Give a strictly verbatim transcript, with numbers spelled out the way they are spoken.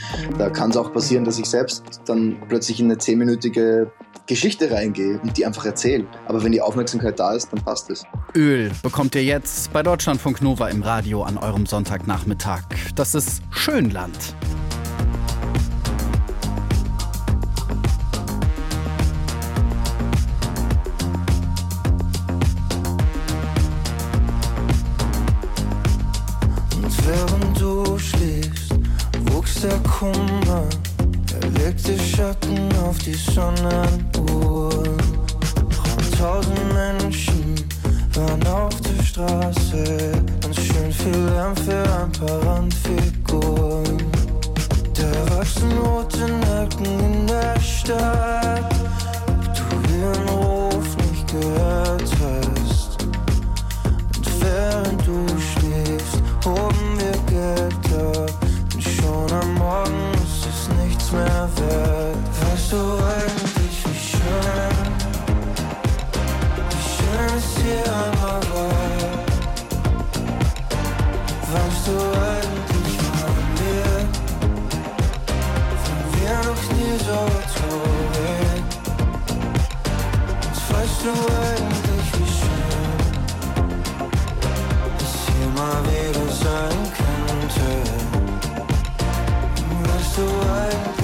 Da kann es auch passieren, dass ich selbst dann plötzlich in eine zehnminütige Geschichte reingehe und die einfach erzähle. Aber wenn die Aufmerksamkeit da ist, dann passt es. Öl bekommt ihr jetzt bei Deutschlandfunk Nova im Radio an eurem Sonntagnachmittag. Das ist Schönland. Und während du schläfst, wuchs der Kummer. Er legte Schatten auf die Sonnenuhr. Tausend Menschen waren auf der Straße. Ganz schön viel Lärm für ein paar Randfiguren. Da wachsen rote Nacken in der Stadt. Ob du ihren Ruf nicht gehört hast. Und während du schläfst, hoben wir Geld ab. Und schon am Morgen ist es nichts mehr wert. Weißt du eigentlich, wie schön, wie schön es hier einmal war? Weißt du eigentlich, waren wir, waren wir noch nie so traurig? Und weißt du eigentlich, wie schön es hier mal wieder sein könnte? Weißt du eigentlich,